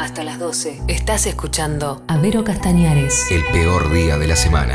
hasta las 12. Estás escuchando a Vero Castañares. El peor día de la semana.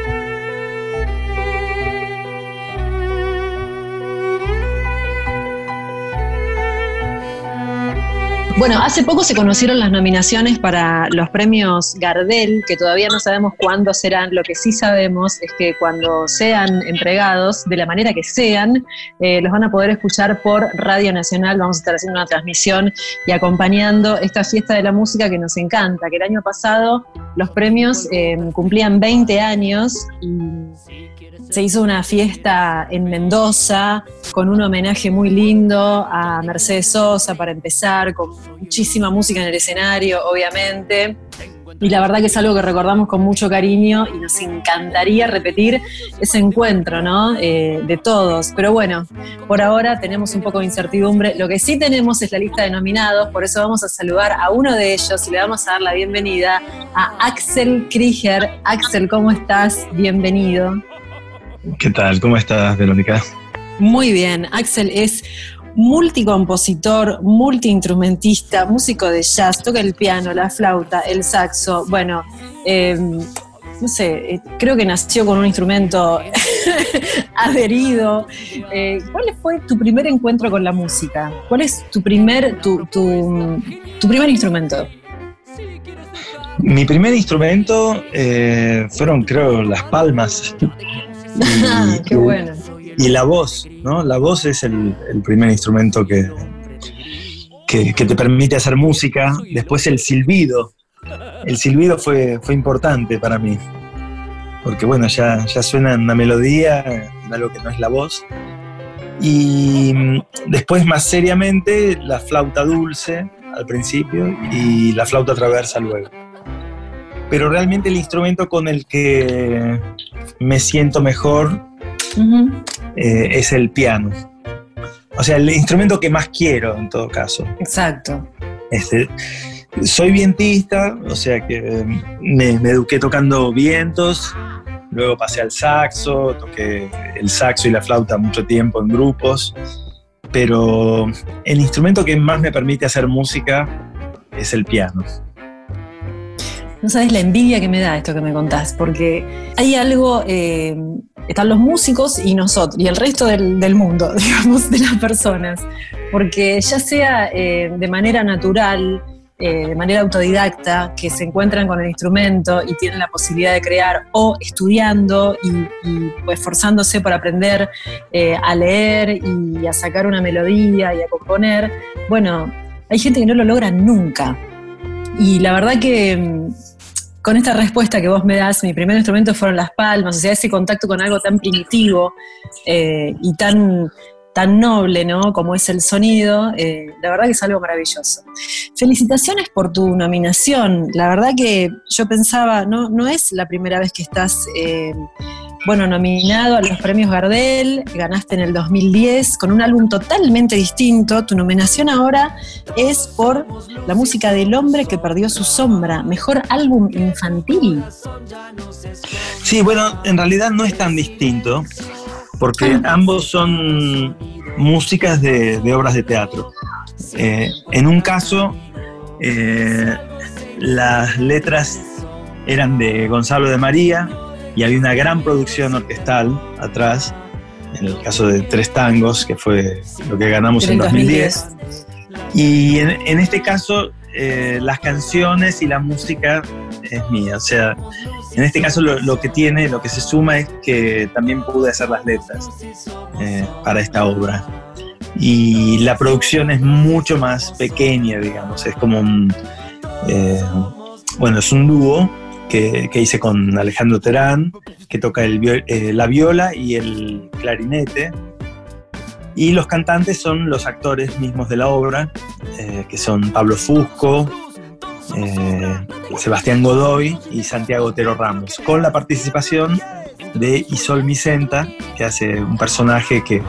Bueno, hace poco se conocieron las nominaciones para los premios Gardel, que todavía no sabemos cuándo serán. Lo que sí sabemos es que cuando sean entregados, de la manera que sean, los van a poder escuchar por Radio Nacional. Vamos a estar haciendo una transmisión y acompañando esta fiesta de la música que nos encanta, que el año pasado los premios cumplían 20 años y se hizo una fiesta en Mendoza con un homenaje muy lindo a Mercedes Sosa para empezar, con muchísima música en el escenario, obviamente. Y la verdad que es algo que recordamos con mucho cariño y nos encantaría repetir ese encuentro, ¿no? De todos. Pero bueno, por ahora tenemos un poco de incertidumbre. Lo que sí tenemos es la lista de nominados, por eso vamos a saludar a uno de ellos y le vamos a dar la bienvenida a Axel Krieger. Axel, ¿cómo estás? Bienvenido. ¿Qué tal? ¿Cómo estás, Verónica? Muy bien. Axel es multicompositor, multiinstrumentista, músico de jazz, toca el piano, la flauta, el saxo. Bueno, no sé, creo que nació con un instrumento adherido. ¿Cuál fue tu primer encuentro con la música? ¿Cuál es tu primer instrumento? Mi primer instrumento fueron, creo, las palmas. Qué bueno. Y la voz, ¿no? La voz es el primer instrumento que te permite hacer música. Después el silbido. El silbido fue importante para mí. Porque bueno, ya suena una melodía, algo que no es la voz. Y después, más seriamente, la flauta dulce al principio y la flauta traversa luego. Pero realmente el instrumento con el que me siento mejor es el piano. O sea, el instrumento que más quiero en todo caso. Exacto. Soy vientista, o sea que me eduqué tocando vientos, luego pasé al saxo, toqué el saxo y la flauta mucho tiempo en grupos, pero el instrumento que más me permite hacer música es el piano. No sabes la envidia que me da esto que me contás, porque hay algo, están los músicos y nosotros, y el resto del mundo, digamos, de las personas, porque ya sea de manera natural, de manera autodidacta, que se encuentran con el instrumento y tienen la posibilidad de crear, o estudiando y esforzándose por aprender a leer y a sacar una melodía y a componer, bueno, hay gente que no lo logra nunca. Y la verdad que con esta respuesta que vos me das, mi primer instrumento fueron las palmas, o sea, ese contacto con algo tan primitivo y tan noble, ¿no? Como es el sonido, la verdad que es algo maravilloso. Felicitaciones por tu nominación. La verdad que yo pensaba, no es la primera vez que estás nominado a los premios Gardel, ganaste en el 2010 con un álbum totalmente distinto. Tu nominación ahora es por la música del hombre que perdió su sombra, mejor álbum infantil. Sí, bueno, en realidad no es tan distinto, porque ambos son músicas de obras de teatro. En un caso, las letras eran de Gonzalo de María, y había una gran producción orquestal atrás, en el caso de Tres Tangos, que fue lo que ganamos en 2010. Y en este caso, las canciones y la música es mía. O sea, en este caso lo que se suma es que también pude hacer las letras para esta obra. Y la producción es mucho más pequeña, digamos. Es como es un dúo que hice con Alejandro Terán, que toca la viola y el clarinete. Y los cantantes son los actores mismos de la obra, que son Pablo Fusco, Sebastián Godoy y Santiago Otero Ramos, con la participación de Isol Micenta, que hace un personaje que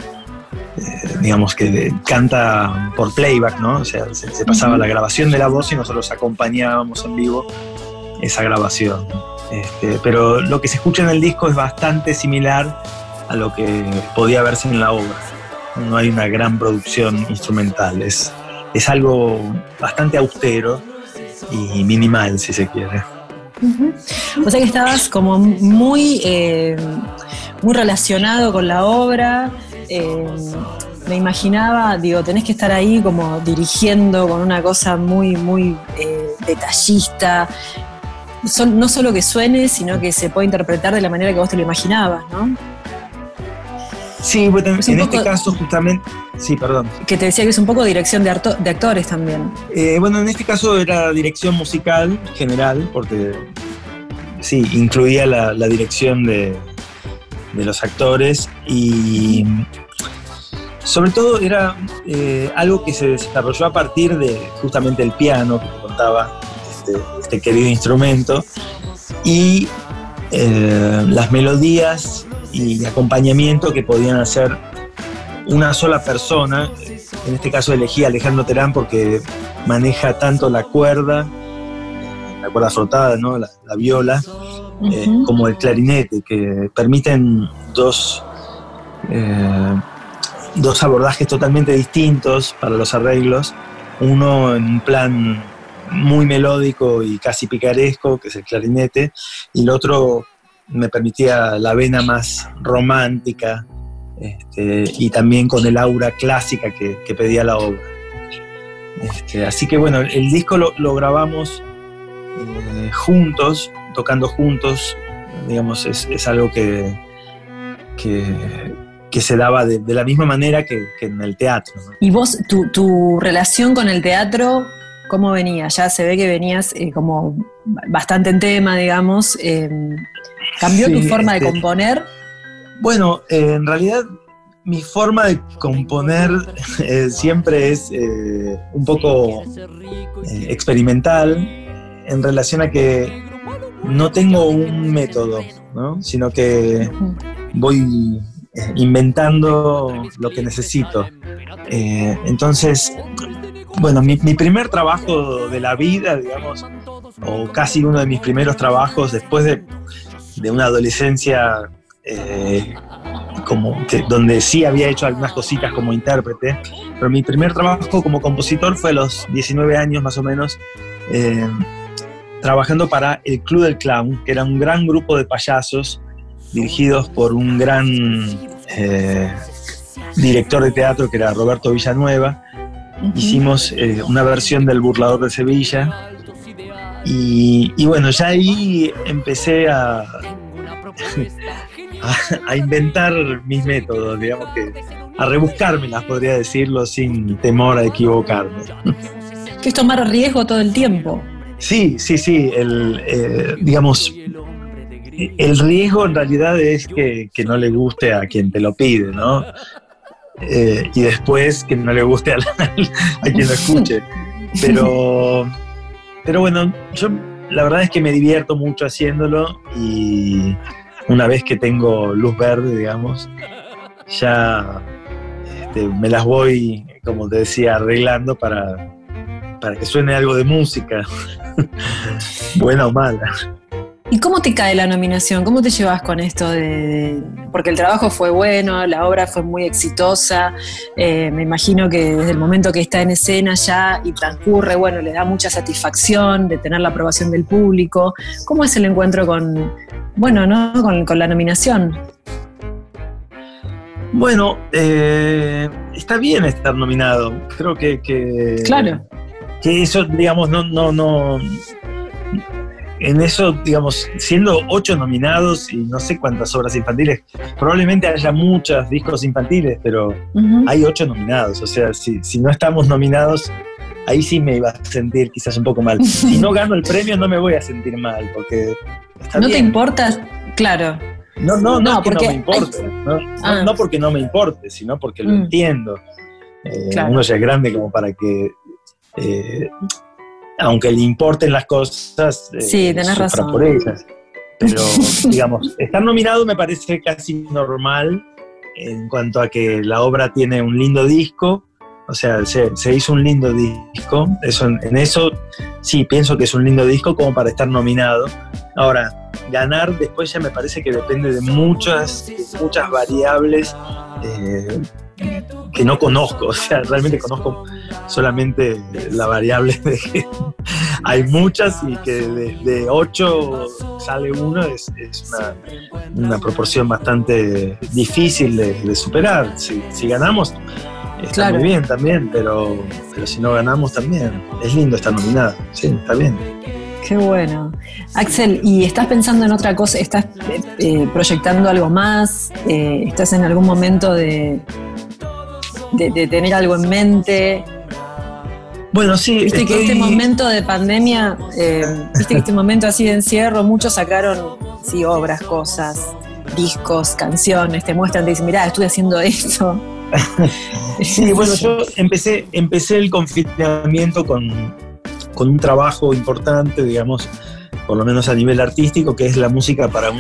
canta por playback, ¿no? O sea, se pasaba la grabación de la voz y nosotros acompañábamos en vivo esa grabación. Pero lo que se escucha en el disco es bastante similar a lo que podía verse en la obra. No hay una gran producción instrumental, es es algo bastante austero y minimal, si se quiere. O sea que estabas como muy relacionado con la obra. Me imaginaba, tenés que estar ahí como dirigiendo con una cosa muy, muy detallista. No solo que suene, sino que se puede interpretar de la manera que vos te lo imaginabas, ¿no? Sí, bueno, en este caso justamente... Sí, perdón. Que te decía que es un poco dirección de actores también. Bueno, en este caso era dirección musical general, porque sí, incluía la dirección de los actores y sobre todo era algo que se desarrolló a partir de justamente el piano, que te contaba, este querido instrumento, y las melodías y acompañamiento que podían hacer una sola persona. En este caso elegí a Alejandro Terán porque maneja tanto la cuerda frotada, ¿no? la viola, como el clarinete, que permiten dos abordajes totalmente distintos para los arreglos. Uno en un plan muy melódico y casi picaresco, que es el clarinete, y el otro me permitía la vena más romántica, y también con el aura clásica que pedía la obra. Así que bueno, el disco lo grabamos juntos, tocando juntos, digamos, es algo que se daba de la misma manera que en el teatro, ¿no? ¿Y vos, tu relación con el teatro, cómo venía? Ya se ve que venías como bastante en tema, digamos. ¿Cambió tu forma de componer? Bueno, en realidad mi forma de componer siempre es un poco experimental, en relación a que no tengo un método, ¿no? Sino que voy inventando lo que necesito. Entonces, bueno, mi primer trabajo de la vida, digamos, o casi uno de mis primeros trabajos después de una adolescencia como que, donde sí había hecho algunas cositas como intérprete, pero mi primer trabajo como compositor fue a los 19 años más o menos, trabajando para el Club del Clown, que era un gran grupo de payasos dirigidos por un gran director de teatro que era Roberto Villanueva. Hicimos una versión del Burlador de Sevilla y bueno, ya ahí empecé a inventar mis métodos, digamos, que a rebuscármelas, podría decirlo, sin temor a equivocarme. Que es tomar riesgo todo el tiempo. Sí, digamos, el riesgo en realidad es que no le guste a quien te lo pide, ¿no? Y después que no le guste a quien lo escuche. Pero bueno, yo la verdad es que me divierto mucho haciéndolo y una vez que tengo luz verde, digamos, ya me las voy, como te decía, arreglando para que suene algo de música, buena o mala. ¿Y cómo te cae la nominación? ¿Cómo te llevas con esto porque el trabajo fue bueno, la obra fue muy exitosa, me imagino que desde el momento que está en escena ya y transcurre, bueno, le da mucha satisfacción de tener la aprobación del público? ¿Cómo es el encuentro con la nominación? Bueno, está bien estar nominado. Creo que claro, que eso, digamos, no en eso, digamos, siendo 8 nominados y no sé cuántas obras infantiles, probablemente haya muchos discos infantiles, pero hay 8 nominados. O sea, si no estamos nominados, ahí sí me iba a sentir quizás un poco mal. Si no gano el premio no me voy a sentir mal, porque está ¿no bien. te importa? Claro. No, porque no me importe. Hay... No porque no me importe, sino porque lo entiendo. Claro. Uno ya es grande como para que... aunque le importen las cosas, sí, tenés razón. por ellas. Pero, digamos, estar nominado me parece casi normal en cuanto a que la obra tiene un lindo disco, o sea, se hizo un lindo disco, en eso sí, pienso que es un lindo disco como para estar nominado. Ahora, ganar después ya me parece que depende de muchas variables que no conozco. O sea, realmente conozco solamente la variable de que hay muchas y que de 8 sale uno es una proporción bastante difícil de superar. Si ganamos, está muy bien también, pero si no ganamos también. Es lindo estar nominado, sí, está bien. Qué bueno. Axel, ¿y estás pensando en otra cosa? ¿Estás proyectando algo más? ¿Estás en algún momento de tener algo en mente? Bueno, sí. Viste que este momento de pandemia, viste que este momento así de encierro, muchos sacaron obras, cosas, discos, canciones, te muestran, te dicen, mirá, estuve haciendo esto. Sí, bueno, yo empecé el confinamiento con un trabajo importante, digamos, por lo menos a nivel artístico, que es la música para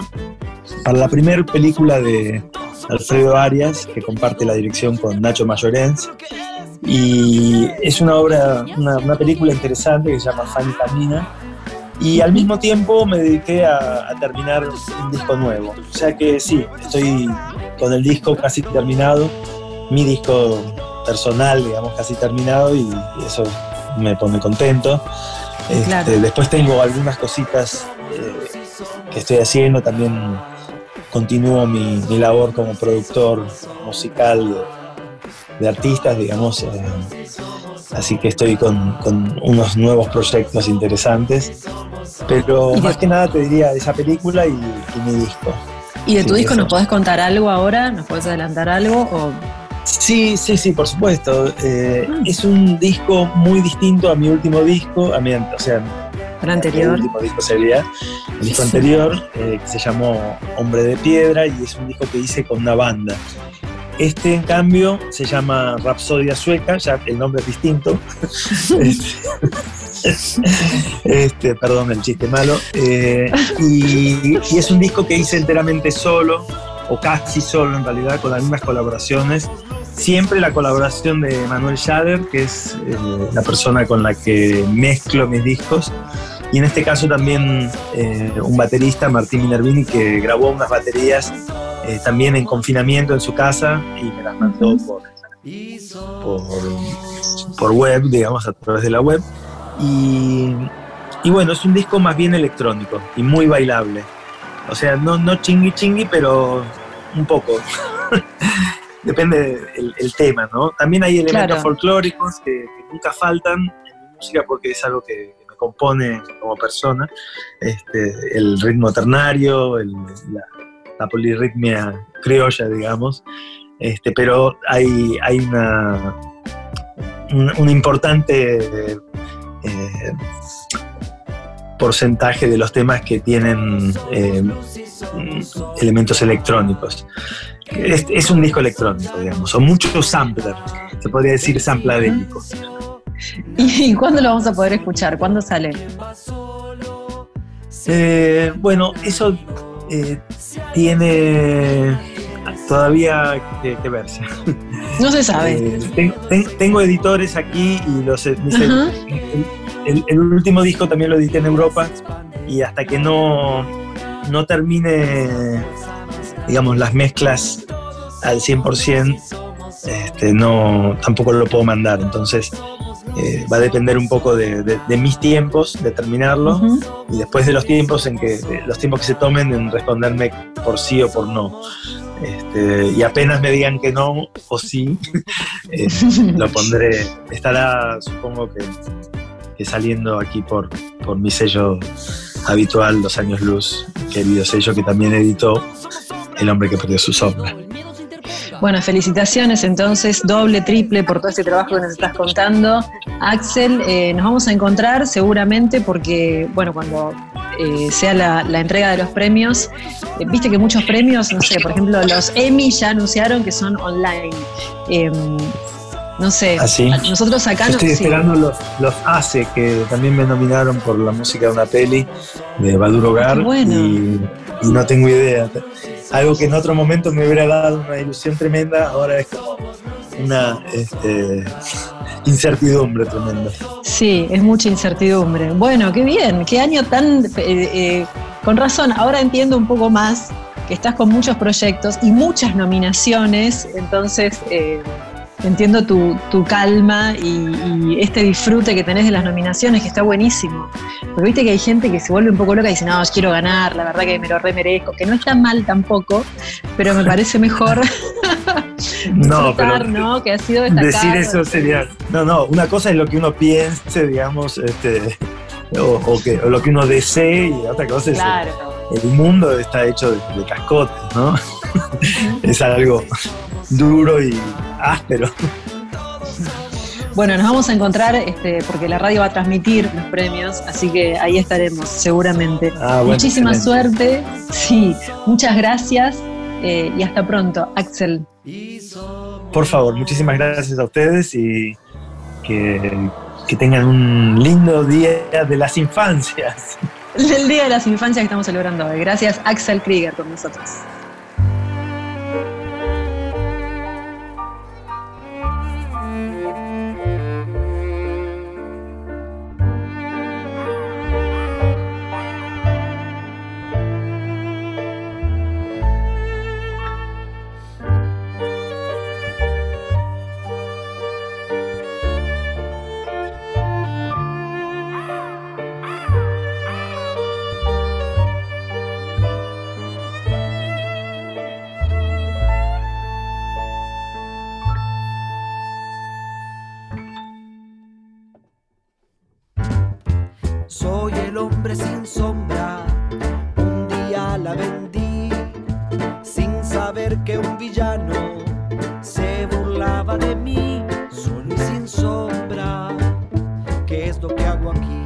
la primera película de Alfredo Arias, que comparte la dirección con Nacho Mayorens. Y es una obra, una película interesante que se llama Fanny Camina. Y al mismo tiempo me dediqué a terminar un disco nuevo. O sea que sí, estoy con el disco casi terminado, mi disco personal, digamos, casi terminado, y eso me pone contento. Claro. Después tengo algunas cositas que estoy haciendo. También continúo mi labor como productor musical de artistas, digamos. Así que estoy con unos nuevos proyectos interesantes. Pero más que nada te diría esa película y mi disco. ¿Y de tu disco nos podés contar algo ahora? ¿Nos podés adelantar algo? ¿O? Sí, por supuesto. Es un disco muy distinto a mi último disco, el anterior. El último disco sería el disco anterior, que se llamó Hombre de Piedra, y es un disco que hice con una banda. Este, en cambio, se llama Rapsodia Sueca, ya el nombre es distinto. Perdón, el chiste malo. Y es un disco que hice enteramente solo, o casi solo en realidad, con algunas colaboraciones. Siempre la colaboración de Manuel Schader, que es la persona con la que mezclo mis discos. Y en este caso también un baterista, Martín Minervini, que grabó unas baterías también en confinamiento en su casa y me las mandó por web, digamos, a través de la web. Y bueno, es un disco más bien electrónico y muy bailable. O sea, no chingui, pero un poco. Depende el tema, ¿no? También hay elementos folclóricos que nunca faltan en mi música porque es algo que me compone como persona. El ritmo ternario, la polirritmia criolla, digamos. Pero hay un importante porcentaje de los temas que tienen elementos electrónicos. Es un disco electrónico, digamos, son muchos samplers, se podría decir sampladélico. ¿Y cuándo lo vamos a poder escuchar? ¿Cuándo sale? Bueno, eso tiene todavía que verse. No se sabe. Tengo editores aquí y el último disco también lo edité en Europa, y hasta que no termine, digamos, las mezclas al 100%, tampoco lo puedo mandar. Entonces va a depender un poco de mis tiempos de terminarlo, y después de los tiempos que se tomen en responderme por sí o por no. Y apenas me digan que no o sí, lo pondré. Estará, supongo que saliendo aquí por mi sello habitual, Los Años Luz, querido sello que también editó El Hombre que Perdió su Sombra. Bueno, felicitaciones entonces, doble, triple, por todo este trabajo que nos estás contando. Axel, nos vamos a encontrar seguramente porque, bueno, cuando sea la entrega de los premios, viste que muchos premios, no sé, por ejemplo, los Emmy ya anunciaron que son online. No sé, ¿así? Nosotros acá... Yo estoy esperando los ACE, que también me nominaron por la música de una peli de Baduro Gar, bueno. y no tengo idea. Algo que en otro momento me hubiera dado una ilusión tremenda, ahora es como incertidumbre tremenda. Sí, es mucha incertidumbre. Bueno, qué bien, qué año tan... con razón, ahora entiendo un poco más que estás con muchos proyectos y muchas nominaciones, entonces entiendo tu calma y este disfrute que tenés de las nominaciones, que está buenísimo. Porque viste que hay gente que se vuelve un poco loca y dice, no, quiero ganar, la verdad que me lo remerezco, que no está mal tampoco, pero me parece mejor no, pero ¿no? Que ha sido destacado. Decir eso sería... No, una cosa es lo que uno piense, digamos, o lo que uno desee, y otra cosa es el mundo está hecho de cascotes, ¿no? Es algo duro y áspero. Bueno, nos vamos a encontrar porque la radio va a transmitir los premios, así que ahí estaremos seguramente. Bueno, muchísima excelente. suerte, sí, muchas gracias y hasta pronto, Axel. Por favor, muchísimas gracias a ustedes y que tengan un lindo día de las infancias. El Día de las Infancias que estamos celebrando hoy. Gracias, Axel Krieger, con nosotros. Soy el hombre sin sombra, un día la vendí, sin saber que un villano se burlaba de mí, solo y sin sombra. ¿Qué es lo que hago aquí?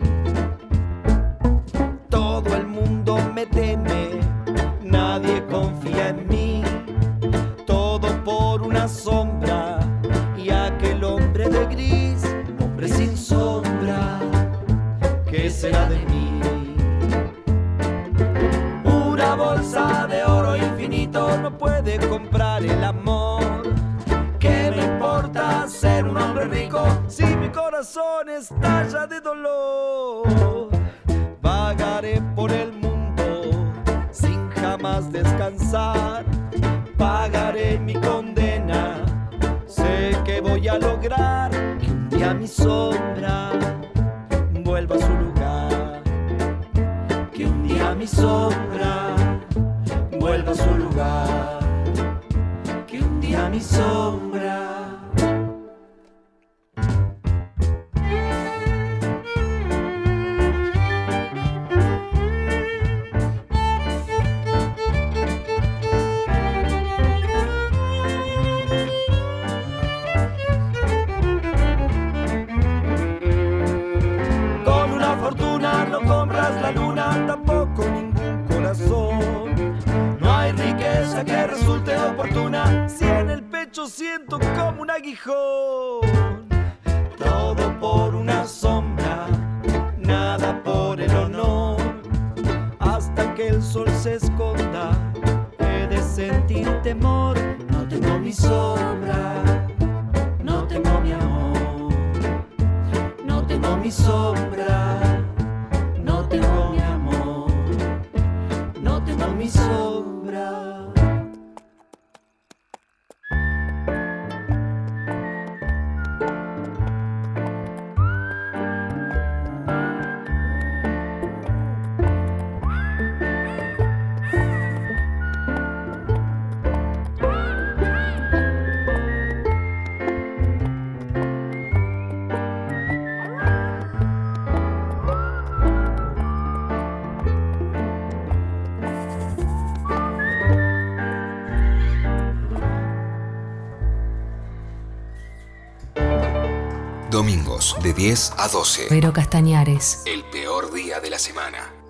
Todo el mundo me teme, nadie confía en mí, todo por una sombra y aquel hombre de gris, hombre sin sombra. ¿Qué será de mí? Una bolsa de oro infinito no puede comprar el amor. ¿Qué me importa ser un hombre rico si mi corazón estalla de dolor? Vagaré por el mundo sin jamás descansar. Pagaré mi condena. Sé que voy a lograr que un día mi sombra vuelva a su lugar, que un día mi sombra vuelva a su lugar, que un día mi sombra. No compras la luna, tampoco ningún corazón. No hay riqueza que resulte oportuna si en el pecho siento como un aguijón. Todo por una sombra, nada por el honor. Hasta que el sol se esconda, he de sentir temor. No tengo mi sombra, no tengo mi amor, no tengo mi sombra. No tengo mi amor, no tengo mi sombra. Domingos de 10 a 12. Vero Castañares. El peor día de la semana.